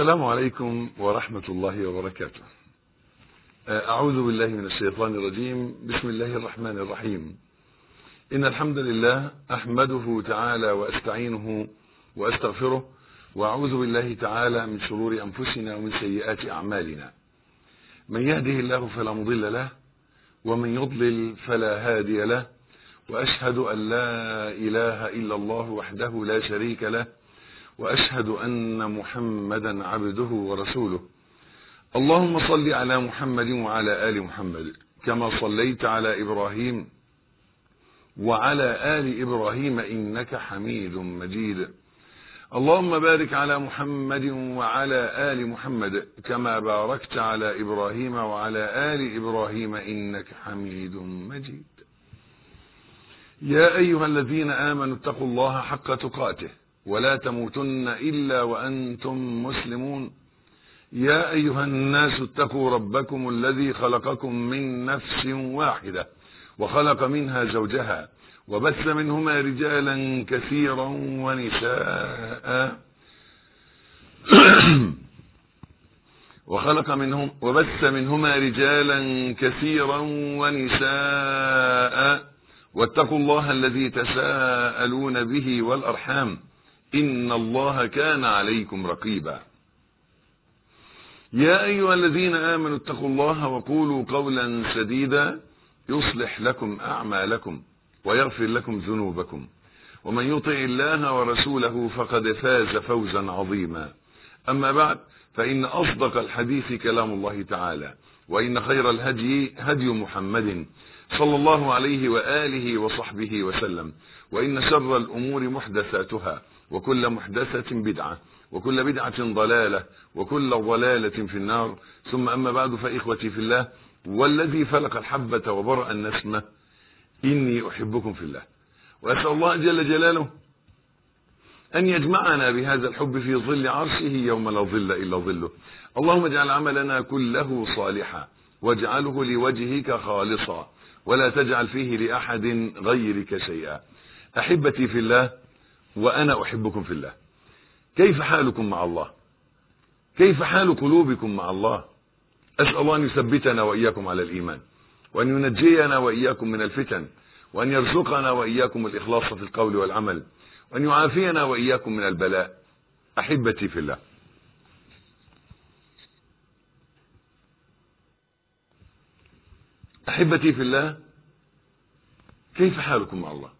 السلام عليكم ورحمة الله وبركاته. أعوذ بالله من الشيطان الرجيم. بسم الله الرحمن الرحيم. إن الحمد لله أحمده تعالى وأستعينه وأستغفره، وأعوذ بالله تعالى من شرور أنفسنا ومن سيئات أعمالنا. من يهده الله فلا مضل له، ومن يضلل فلا هادي له، وأشهد أن لا إله إلا الله وحده لا شريك له، وأشهد أن محمدا عبده ورسوله. اللهم صل على محمد وعلى آل محمد كما صليت على إبراهيم وعلى آل إبراهيم إنك حميد مجيد. اللهم بارك على محمد وعلى آل محمد كما باركت على إبراهيم وعلى آل إبراهيم إنك حميد مجيد. يا أيها الذين آمنوا اتقوا الله حق تقاته ولا تموتن إلا وأنتم مسلمون. يا أيها الناس اتقوا ربكم الذي خلقكم من نفس واحدة وخلق منها زوجها وبث منهما رجالا كثيرا ونساء واتقوا الله الذي تساءلون به والأرحام إن الله كان عليكم رقيبا. يا أيها الذين آمنوا اتقوا الله وقولوا قولا سديدا يصلح لكم أعمالكم ويغفر لكم ذنوبكم، ومن يطع الله ورسوله فقد فاز فوزا عظيما. أما بعد، فإن أصدق الحديث كلام الله تعالى، وإن خير الهدي هدي محمد صلى الله عليه وآله وصحبه وسلم، وإن شر الأمور محدثاتها، وكل محدثة بدعة، وكل بدعة ضلالة، وكل ضلالة في النار. ثم أما بعد، فإخوتي في الله والذي فلق الحبة وبرأ النسمة، إني أحبكم في الله، وأسأل الله جل جلاله أن يجمعنا بهذا الحب في ظل عرشه يوم لا ظل إلا ظله. اللهم اجعل عملنا كله صالحا، واجعله لوجهك خالصا، ولا تجعل فيه لأحد غيرك شيئا. أحبتي في الله وأنا أحبكم في الله، كيف حالكم مع الله؟ كيف حال قلوبكم مع الله؟ أسأل الله أن يثبتنا وإياكم على الإيمان، وأن ينجينا وإياكم من الفتن، وأن يرزقنا وإياكم الإخلاص في القول والعمل، وأن يعافينا وإياكم من البلاء. أحبتي في الله، أحبتي في الله، كيف حالكم مع الله؟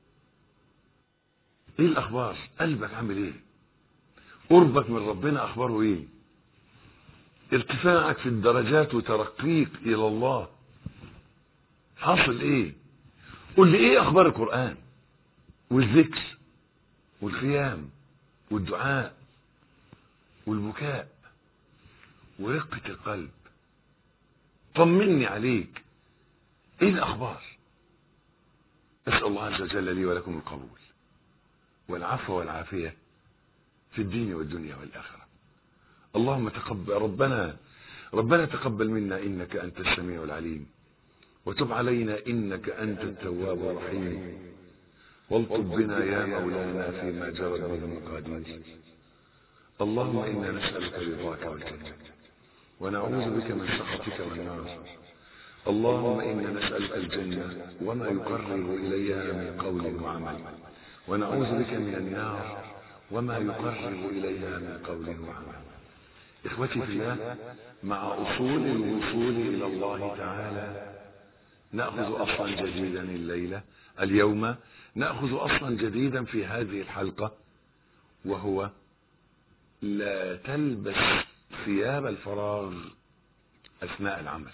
ايه الأخبار؟ قلبك عامل ايه؟ قربك من ربنا أخباره ايه؟ ارتفاعك في الدرجات وترقيك إلى الله حاصل ايه؟ قل لي ايه أخبار القرآن والذكر والقيام والدعاء والبكاء ورقة القلب؟ طمني عليك، ايه الأخبار؟ أسأل الله عز وجل لي ولكم القبول والعفو والعافية في الدين والدنيا والآخرة. اللهم تقبل ربنا تقبل منا إنك أنت السميع العليم، وتب علينا إنك أنت التواب الرحيم، والطب بنا يا مولانا فيما جرت به المقادير. اللهم إنا نسألك رضاك والجنة، ونعوذ بك من سخطك والنار. اللهم إنا نسألك الجنة وما يقرب إليها من قول وعمل، ونعوذ بك من النار وما يقرب إليها من قول وعمل. إخوتي في الله، مع أصول الوصول إلى الله تعالى نأخذ أصلا جديدا الليلة. اليوم نأخذ أصلا جديدا في هذه الحلقة، وهو لا تلبس ثياب الفراغ أثناء العمل.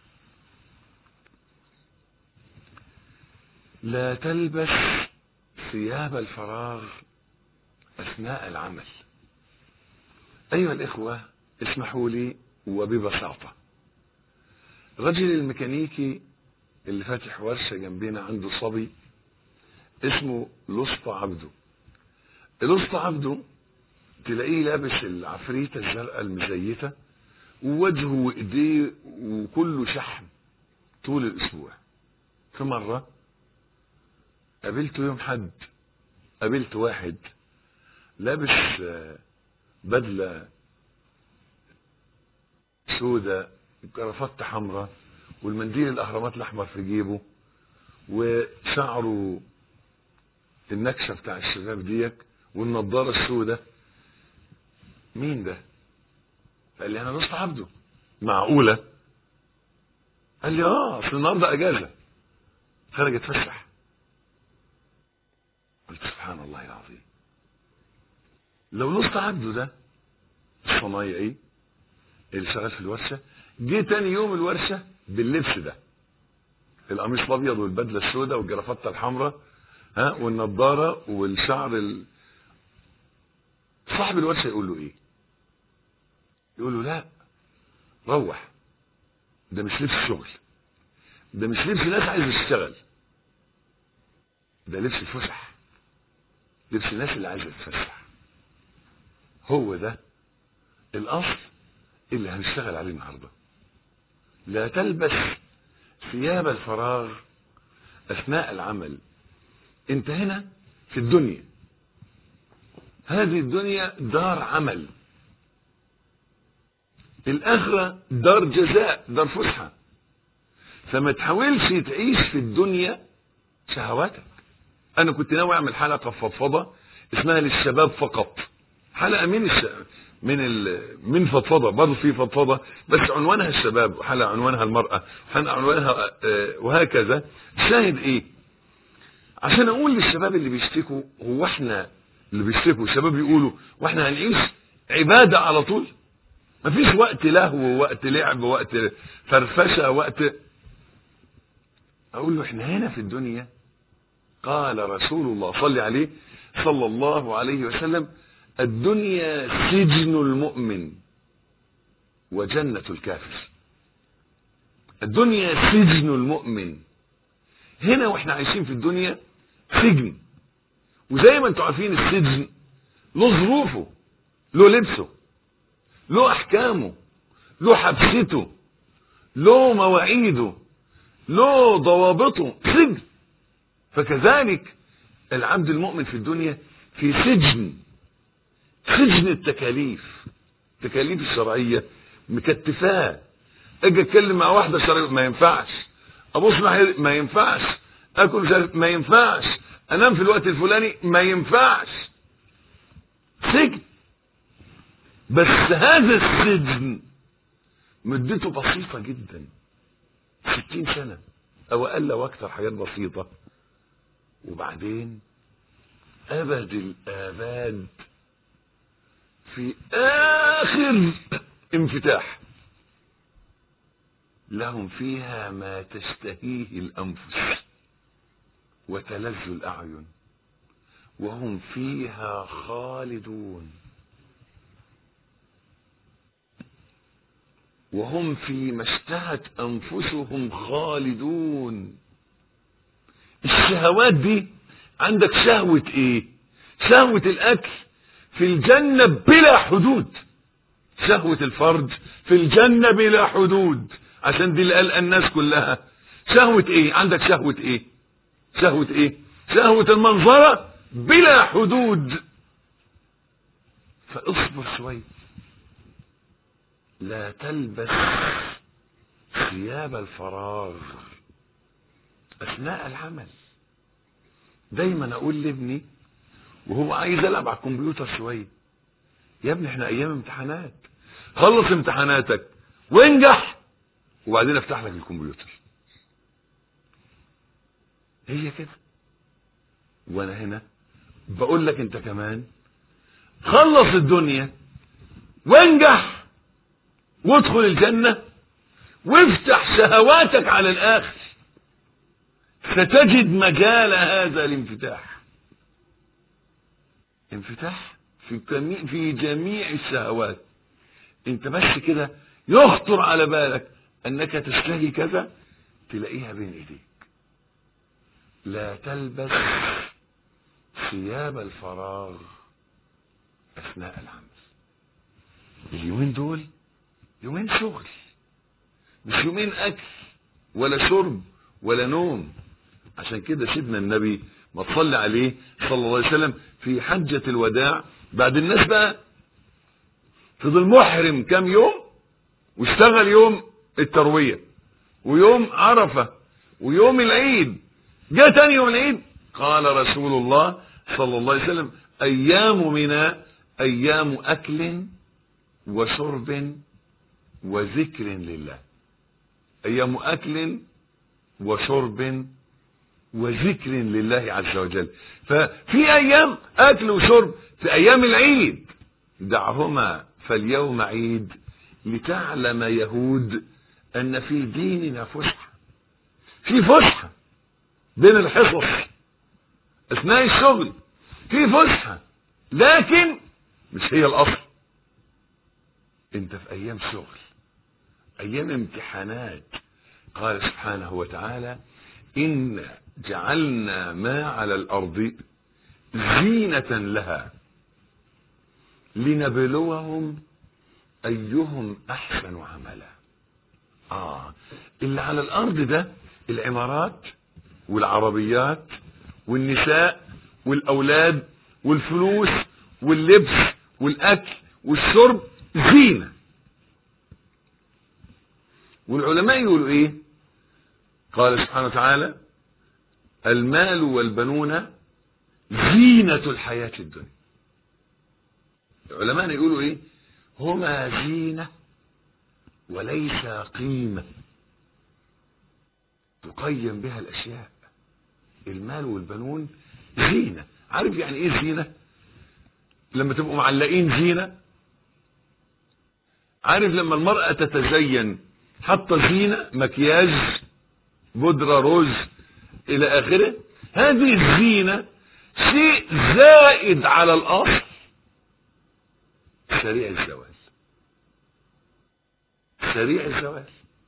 لا تلبس ثياب الفراغ أثناء العمل. أيها الإخوة، اسمحوا لي وببساطة، رجل الميكانيكي اللي فاتح ورشة جنبنا عنده صبي اسمه لسطى عبده. لسطى عبده تلاقيه لابس العفريتة الزرقاء المزيتة، ووجهه وإيديه وكله شحم طول الأسبوع. في مرة قابلته يوم حد، قابلت واحد لابس بدلة سودة، جرافطة حمراء، والمنديل الاهرامات الاحمر في جيبه، وشعره النكشة بتاع الشباب ديك، والنضارة السودة. مين ده؟ قال لي انا لست عبده. معقولة؟ قال لي اصل النهارده اجازة، خارج اتفسح. قلت سبحان الله العظيم. لو لست عبده ده الصنايعي اللي شغال في الورشة، جه تاني يوم الورشة باللبس ده، القميص الابيض والبدلة السوداء والجرافطة الحمراء والنضارة والشعر صاحب الورشة يقول له ايه؟ يقول له لا، روح، ده مش لبس شغل، ده مش لبس ناس عايز تشتغل، ده لبس فسح، لبس الناس اللي عايزه تتفسح. هو ده الاصل اللي هنشتغل عليه النهارده. لا تلبس ثياب الفراغ اثناء العمل. انت هنا في الدنيا، هذه الدنيا دار عمل، الاخره دار جزاء، دار فسحه. فما تحاولش تعيش في الدنيا شهواتك. انا كنت ناوي اعمل حلقه فضفضه اسمها للشباب فقط، حلقه من فضفضه، برضه في فضفضه بس عنوانها الشباب، وحلقه عنوانها المراه، وحلقه عنوانها وهكذا. شاهد ايه؟ عشان اقول للشباب اللي بيشتكوا، هو احنا اللي بيشتكوا الشباب يقولوا واحنا هنعيش عباده على طول؟ مفيش وقت لهو، وقت لعب، وقت فرفشه، وقت. اقول له احنا هنا في الدنيا قال رسول الله صلى عليه صلى الله عليه وسلم: الدنيا سجن المؤمن وجنة الكافر. الدنيا سجن المؤمن. هنا واحنا عايشين في الدنيا سجن، وزي ما انتم عارفين السجن له ظروفه، له لبسه، له احكامه، له حبسته، له مواعيده، له ضوابطه، سجن. فكذلك العبد المؤمن في الدنيا في سجن التكاليف، التكاليف الشرعية مكتفاه. اجي اتكلم مع واحدة شرعية ما ينفعش، ابص ما ينفعش، اكل مش عارف ما ينفعش، انام في الوقت الفلاني ما ينفعش. سجن. بس هذا السجن مدته بسيطة جدا، 60 سنة او اقل او اكثر، حاجات بسيطة. وبعدين ابد الاباد في اخر انفتاح، لهم فيها ما تشتهيه الانفس وتلذ الاعين وهم فيها خالدون، وهم فيما اشتهت انفسهم خالدون. الشهوات دي عندك شهوة ايه؟ شهوة الاكل في الجنة بلا حدود، شهوة الفرج في الجنة بلا حدود، عشان دي اللي قال الناس كلها. شهوة ايه عندك؟ شهوة ايه؟ شهوة ايه؟ شهوة المنظرة بلا حدود. فاصبر شوي، لا تلبس ثياب الفراغ اثناء العمل. دايما اقول لابني وهو عايز العب على الكمبيوتر شويه: يا ابني احنا ايام امتحانات، خلص امتحاناتك وانجح وبعدين افتح لك الكمبيوتر. هي كده. وانا هنا بقول لك انت كمان خلص الدنيا وانجح وادخل الجنة وافتح شهواتك على الاخر، ستجد مجال هذا الانفتاح. انفتاح في جميع الشهوات. انت بس كده يخطر على بالك انك تشتهي كذا، تلاقيها بين ايديك. لا تلبس ثياب الفراغ اثناء العمل. اليومين دول يومين شغل، مش يومين اكل ولا شرب ولا نوم. عشان كده سيدنا النبي ما تصلي عليه صلى الله عليه وسلم في حجة الوداع، بعد الناس بقى فضل محرم كام يوم واشتغل يوم التروية ويوم عرفة ويوم العيد، جاء تاني يوم العيد قال رسول الله صلى الله عليه وسلم: أيام منا أيام أكل وشرب وذكر لله. أيام أكل وشرب وذكر لله عز وجل. ففي أيام أكل وشرب في أيام العيد، دعهما فاليوم عيد لتعلم يهود أن في ديننا فسحة. في فسحة بين الحصص أثناء الشغل، في فسحة، لكن مش هي الأصل. أنت في أيام شغل، أيام امتحانات. قال سبحانه وتعالى: إن جعلنا ما على الأرض زينة لها لنبلوهم أيهم أحسن عملا. اللي على الأرض ده العمارات والعربيات والنساء والأولاد والفلوس واللبس والأكل والشرب زينة. والعلماء يقولوا إيه؟ قال سبحانه وتعالى: المال والبنون زينة الحياة الدنيا. العلماء يقولوا إيه؟ هما زينة وليس قيمة تقيم بها الأشياء. المال والبنون زينة. عارف يعني إيه زينة؟ لما تبقوا معلقين زينة، عارف لما المرأة تتزين حتى زينة، مكياج، بودرة، روج إلى آخره، هذه الزينة شيء زائد على الأصل سريع الزوال. سريع الزوال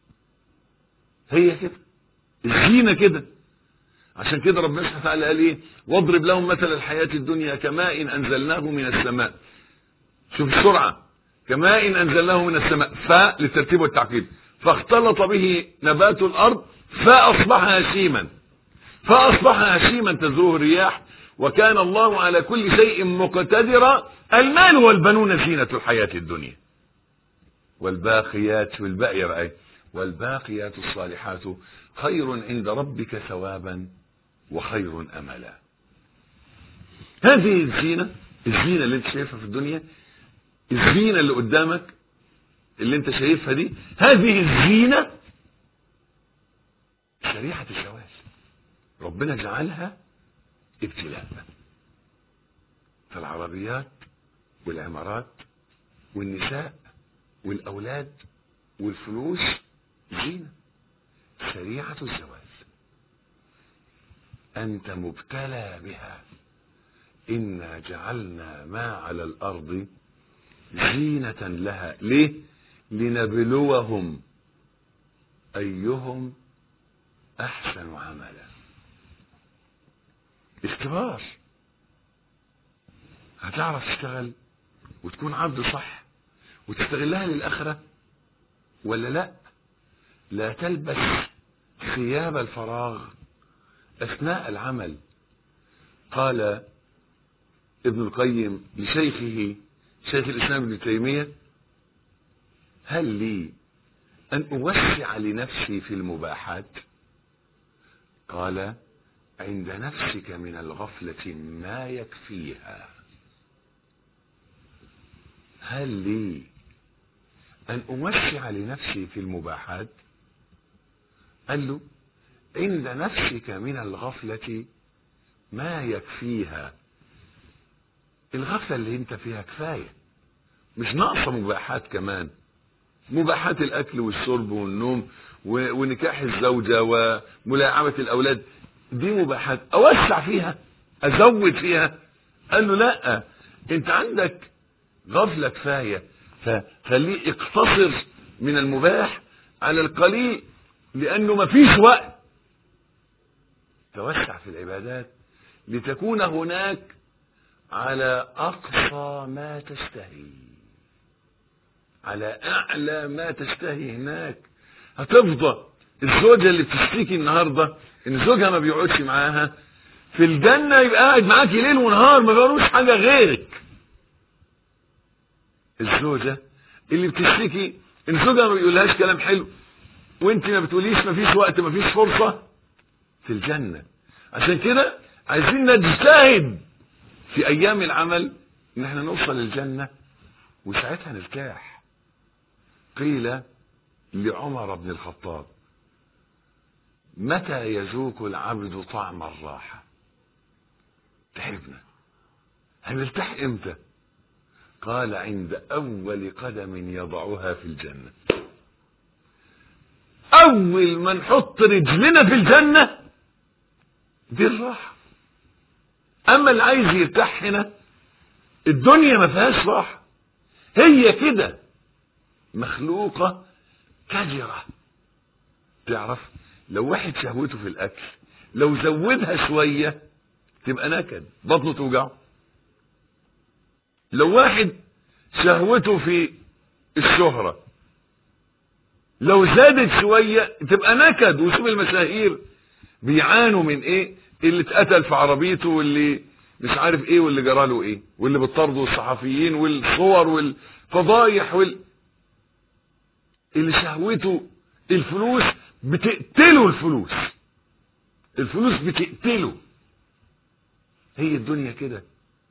هي كده الزينة كده. عشان كده ربنا سبحانه وتعالى قال ايه؟ واضرب لهم مثل الحياة الدنيا كماء انزلناه من السماء. شوف السرعة، كماء انزلناه من السماء، فاء للترتيب والتعقيب، فاختلط به نبات الارض فاصبح هشيما. فاصبح هشيما تذروه الرياح وكان الله على كل شيء مقتدرا. المال والبنون زينة الحياة الدنيا والباقيات، والباقية بقى، والباقيات الصالحات خير عند ربك ثوابا وخير املا. هذه الزينة، الزينة اللي انت شايفها في الدنيا، الزينة اللي قدامك اللي انت شايفها دي، هذه الزينة سريعة الزوال. ربنا جعلها ابتلاء. فالعربيات والعمارات والنساء والأولاد والفلوس زينة سريعة الزوال. أنت مبتلى بها. إنا جعلنا ما على الأرض زينة لها. ليه؟ لنبلوهم أيهم أحسن عملا. اختبار. هتعرف تشتغل وتكون عبد صح وتستغلها للآخرة ولا لا؟ لا تلبس ثياب الفراغ أثناء العمل. قال ابن القيم لشيخه شيخ الإسلام ابن تيمية: هل لي أن أوسع لنفسي في المباحات؟ قال: عند نفسك من الغفلة ما يكفيها. هل لي أن أوسع لنفسي في المباحات؟ قال له: عند نفسك من الغفلة ما يكفيها. الغفلة اللي انت فيها كفاية، مش ناقصة مباحات كمان. مباحات الأكل والشرب والنوم ونكاح الزوجة وملاعبة الأولاد، دي مباحات أوسع فيها، أزود فيها. قال له: لا، انت عندك غفلة كفاية، فخليه اقتصر من المباح على القليل لأنه مفيش وقت. توسع في العبادات لتكون هناك على أقصى ما تشتهي، على أعلى ما تشتهي. هناك هتفضى. الزوجة اللي بتشتكي النهاردة إن زوجها ما بيقعدش معاها، في الجنة يبقى قاعد معاكي ليل ونهار ما بيعملوش حاجة غيرك. الزوجة اللي بتشتكي ان زوجها ما بيقولهاش كلام حلو وانت ما بتقوليش، ما فيش وقت، ما فيش فرصة، في الجنة. عشان كده عايزين نجتهد في ايام العمل ان احنا نوصل للجنة وساعتها نرتاح. قيل لعمر بن الخطاب: متى يذوق العبد طعم الراحة؟ تعبنا، هنرتاح امتى؟ قال: عند اول قدم يضعها في الجنة. اول ما نحط رجلنا في الجنة دي الراحة. اما اللي عايز يرتاح هنا الدنيا ما فيهاش راحة، هي كده مخلوقة كجرة. تعرف لو واحد شهوته في الاكل لو زودها شوية تبقى نكد، بطنه توجعه. لو واحد شهوته في الشهرة لو زادت شوية تبقى نكد. وشوف المشاهير بيعانوا من ايه، اللي اتقتل في عربيته واللي مش عارف ايه واللي جراله ايه واللي بيطردوا الصحفيين والصور والفضايح اللي شهوته الفلوس بتقتله. الفلوس بتقتله. هي الدنيا كده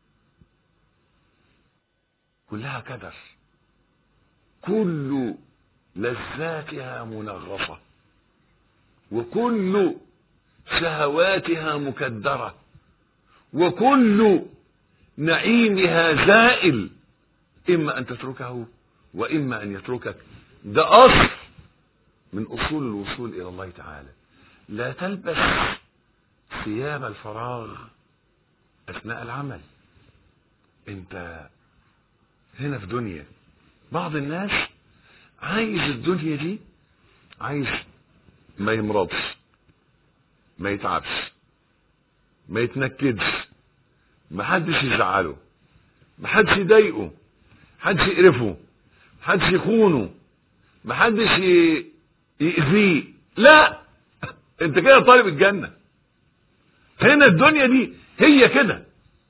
كلها كدر، كل لذاتها منغصة وكل شهواتها مكدرة وكل نعيمها زائل، إما أن تتركه وإما أن يتركك. ده أصل من أصول الوصول إلى الله تعالى. لا تلبس ثياب الفراغ أثناء العمل. أنت هنا في دنيا. بعض الناس عايز الدنيا دي، عايز ما يمرضش، ما يتعبش، ما يتنكدش، ما حدش يزعله، ما حدش يضايقه، ما حدش يقرفه، ما حدش يخونه، ما حدش يأذيه. لا، انت كده طالب الجنة. هنا الدنيا دي هي كده،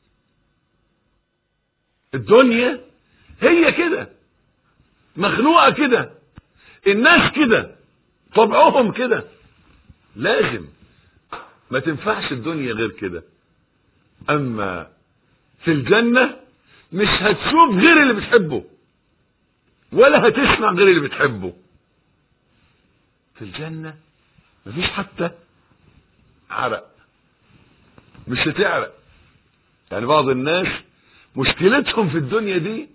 الدنيا هي كده مخلوقة كده، الناس كده طبعهم كده. لازم ما تنفعش الدنيا غير كده. اما في الجنة مش هتشوف غير اللي بتحبه ولا هتسمع غير اللي بتحبه. في الجنة مفيش حتى عرق، مش هتعرق. يعني بعض الناس مشكلتهم في الدنيا دي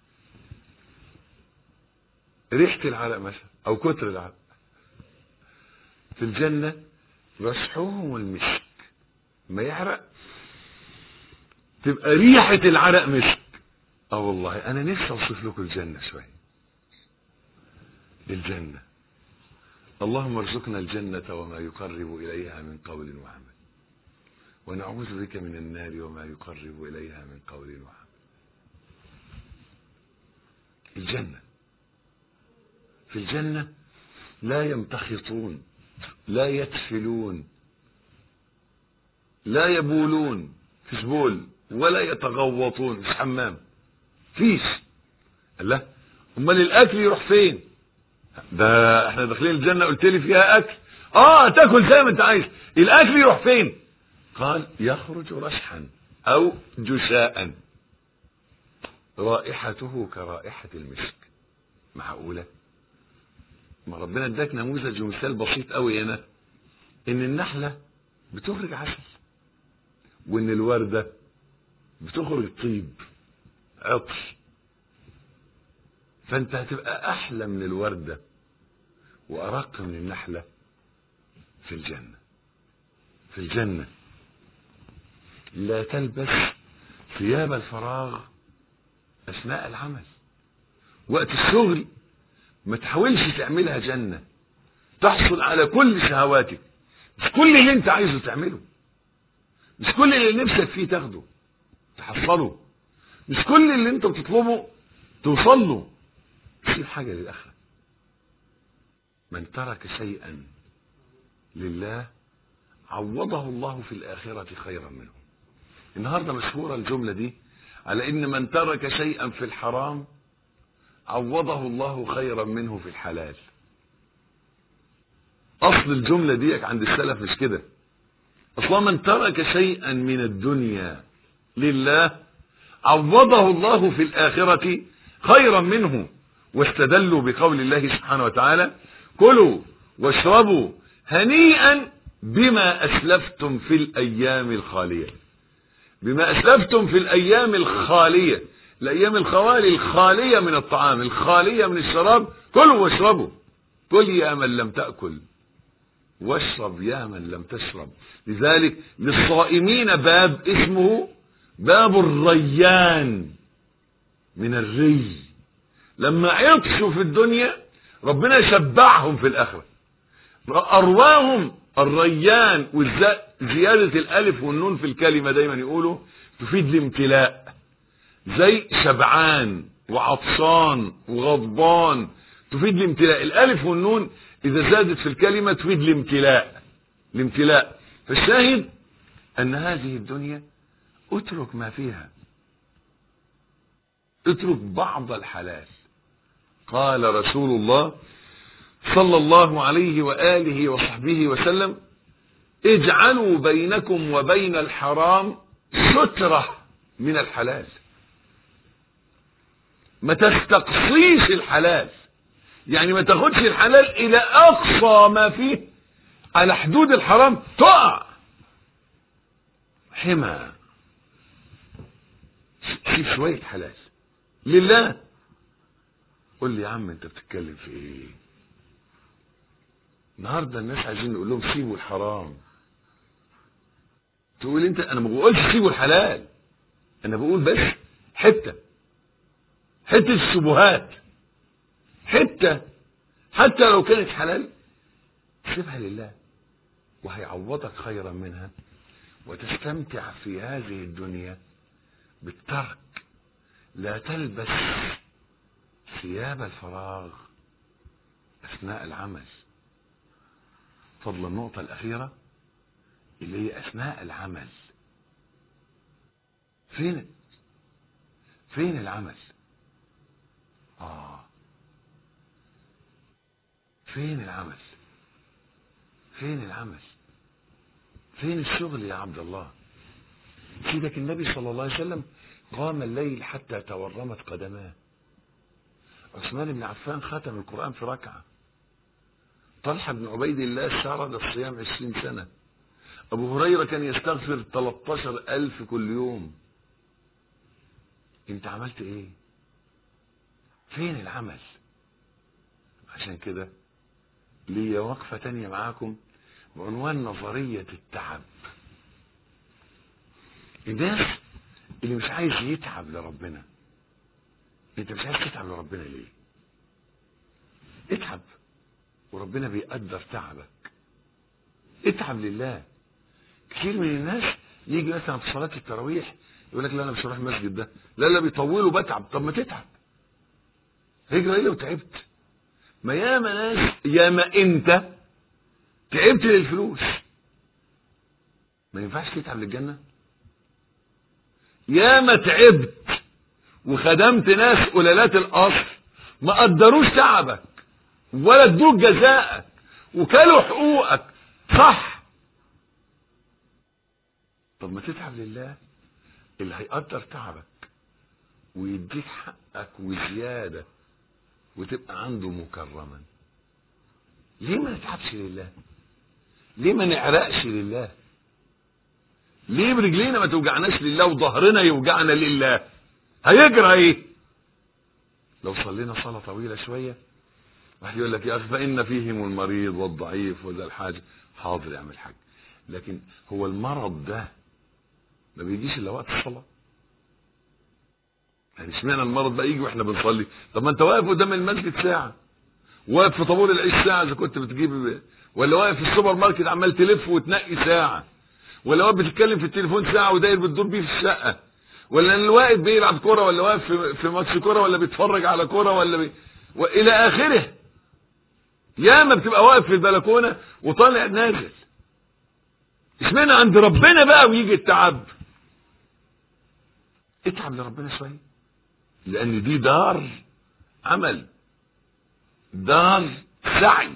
ريحة العرق مثلا او كتر العرق. في الجنة رشحهم المسك، ما يعرق تبقى ريحة العرق مسك. والله انا نفسي اوصف لكم الجنة شوية. الجنة، اللهم ارزقنا الجنة وما يقرب اليها من قول وعمل، ونعوذ بك من النار وما يقرب اليها من قول وعمل. الجنة، في الجنة لا يمتخطون، لا يتفلون، لا يبولون، فيش بول، ولا يتغوطون، فيش حمام، فيش. الله، امال الاكل يروح فين؟ ده احنا داخلين الجنة قلت لي فيها اكل. تاكل زي ما انت عايز. الاكل يروح فين؟ قال: يخرج رشحا او جشاء رائحته كرائحة المسك. معقولة؟ ما ربنا اداك نموذج ومثال بسيط قوي هنا، ان النحلة بتخرج عسل وان الوردة بتخرج طيب عطر. فانت هتبقى احلى من الوردة وارق من النحلة في الجنة. في الجنة لا تلبس ثياب الفراغ اثناء العمل. وقت الشغل ما تحاولش تعملها جنة، تحصل على كل شهواتك. مش كل اللي انت عايزه تعمله، مش كل اللي نفسك فيه تاخده تحصله، مش كل اللي انت بتطلبه توصل له. سيب حاجة للآخرة. من ترك شيئا لله عوضه الله في الآخرة خيرا منه. النهاردة مشهورة الجملة دي على ان من ترك شيئا في الحرام عوضه الله خيرا منه في الحلال. اصل الجملة دي عند السلف مش كده. اصلا من ترك شيئا من الدنيا لله عوضه الله في الآخرة خيرا منه. واستدلوا بقول الله سبحانه وتعالى: كلوا واشربوا هنيئا بما أسلفتم في الأيام الخالية. بما أسلفتم في الأيام الخالية، الأيام الخوالي، الخالية من الطعام، الخالية من الشراب. كلوا واشربوا. كل يا من لم تأكل، واشرب يا من لم تشرب. لذلك للصائمين باب اسمه باب الريان من الري. لما عطشوا في الدنيا ربنا شبعهم في الآخرة، أرواهم الريان. وزيادة الألف والنون في الكلمة دايما يقولوا تفيد الامتلاء، زي شبعان وعطشان وغضبان تفيد الامتلاء. الألف والنون إذا زادت في الكلمة تفيد الامتلاء، الامتلاء. فالشاهد أن هذه الدنيا اترك ما فيها، اترك بعض الحلال. قال رسول الله صلى الله عليه وآله وصحبه وسلم: اجعلوا بينكم وبين الحرام سترة من الحلال. ما تستقصيش الحلال، يعني ما تاخدش الحلال الى اقصى ما فيه، على حدود الحرام تقع. حمى، سيب شوية حلال لله. قول لي يا عم انت بتتكلم في ايه؟ النهارده الناس عايزين نقول لهم سيبوا الحرام. تقول انت انا ما بقولش سيبوا الحلال، انا بقول بس حته الشبهات، حتى لو كانت حلال سيبها لله وهيعوضك خيرا منها، وتستمتع في هذه الدنيا بالترك. لا تلبس ثياب الفراغ اثناء العمل. فضل النقطة الأخيرة اللي هي أثناء العمل. فين العمل؟ فين العمل؟ فين الشغل يا عبد الله؟ سيدك النبي صلى الله عليه وسلم قام الليل حتى تورمت قدماه. عثمان بن عفان ختم القرآن في ركعة. طلحة بن عبيد الله سرد الصيام 20 سنة. أبو هريرة كان يستغفر 13,000 كل يوم. انت عملت ايه؟ فين العمل؟ عشان كده ليا وقفة تانية معاكم بعنوان نظرية التعب. الناس اللي مش عايز يتعب لربنا. انت مش عايز تتعب لربنا ليه؟ اتعب وربنا بيقدر تعبك. اتعب لله. كثير من الناس يجي مثلا في صلاة التراويح يقول لك لا انا مش هروح المسجد ده، لا بيطولوا بتعب. طب ما تتعب، هجرة ايه لو تعبت؟ ما ياما ناس، ياما انت تعبت للفلوس. ما ينفعش تتعب للجنة؟ ياما تعبت وخدمت ناس قلالات القصر ما قدروش تعبك ولا ادوك جزاءك وكلوا حقوقك، صح؟ طب ما تتعب لله اللي هيقدر تعبك ويديك حقك وزيادة وتبقى عنده مكرما. ليه ما نتعبش لله؟ ليه ما نعرقش لله؟ ليه برجلينا ما توجعناش لله وظهرنا يوجعنا لله؟ هيجرى ايه؟ لو صلينا صلاة طويلة شوية واحد يقول لك يا اخي فإن فيهم المريض والضعيف وذا الحاجة. حاضر يعمل حاجة، لكن هو المرض ده ما بيجيش الا وقت الصلاة. يعني اشمعنى المرض بقى يجي واحنا بنصلي؟ طب ما انت واقف قدام المسجد ساعة، واقف في طابور العيش ساعة اذا كنت بتجيب، ولا واقف في السوبر ماركت عمال تلف وتنقي ساعة، ولا واقف بتتكلم في التليفون ساعة وداير بتدور بيه في الشقة، ولا الواقف بيلعب كرة، ولا واقف في ماتش كرة، ولا بيتفرج على كرة، والى اخره. ياما بتبقى واقف في البلكونة وطالع نازل. اشمعنى عند ربنا بقى ويجي التعب؟ اتعب لربنا شوية، لان دي دار عمل، دار سعي،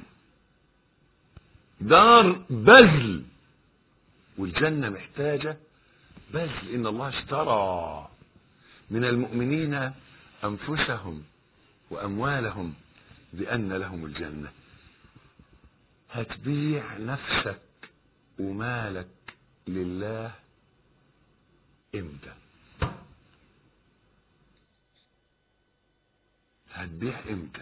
دار بذل. والجنة محتاجة بذل. إن الله اشترى من المؤمنين أنفسهم وأموالهم بأن لهم الجنة. هتبيع نفسك ومالك لله امتى؟ هتبيع امتى؟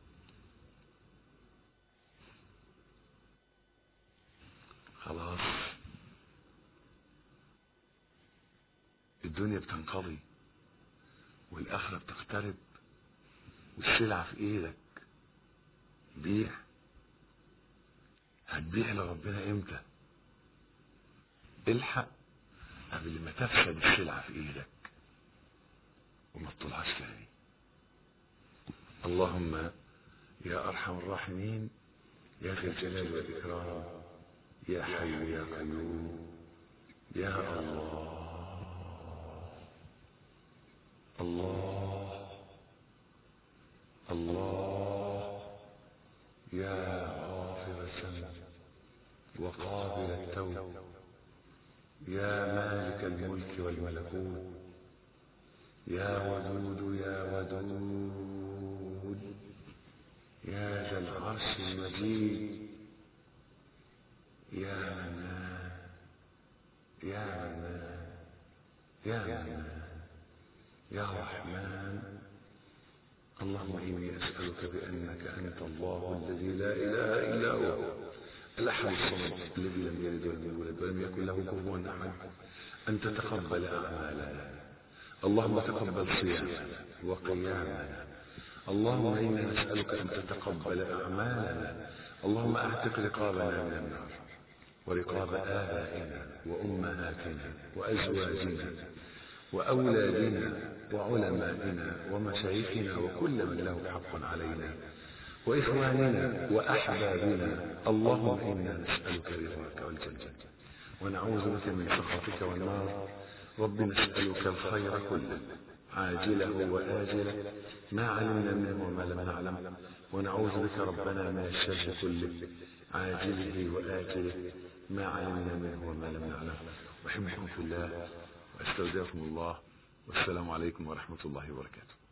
خلاص الدنيا بتنقضي والآخرة بتقترب والسلعة في ايدك، بيع. هتبيع لربنا امتى؟ الحق قبل ما تفسد السلعة في ايدك وما تطلعش تاني. اللهم يا ارحم الراحمين يا ذا الجلال والاكرام يا حي يا قيوم يا الله. الله الله يا غافر الذنب وقابل التوب يا مالك الملك والملكوت يا ودود يا ودود يا ذا العرش المجيد يا منان يا منان يا منان يا رحمن. اللهم إني أسألك بأنك أنت الله الذي لا إله إلا هو الأحد الصمد الذي لم يلد ولم يولد ولم يكن له كفوا أحد أن تتقبل أعمالنا. اللهم تقبل صيامنا وقيامنا. اللهم إنا نسألك أن تتقبل أعمالنا. اللهم أعتق رقابنا من النار ورقاب آبائنا وأمهاتنا وأزواجنا وأولادنا وعلمائنا ومشايخنا وكل من له حق علينا وإخواننا وأحبابنا. اللهم إنا نسألك رضاك والجنة ونعوذ بك من سخطك والنار. رب نسألك الخير كله عاجله وآجله ما علمنا منه وما لم نعلم، ونعوذ بك ربنا من الشر كله عاجله وآجله ما علمنا منه وما لم نعلم. أحبكم في الله وأستودعكم الله، والسلام عليكم ورحمة الله وبركاته.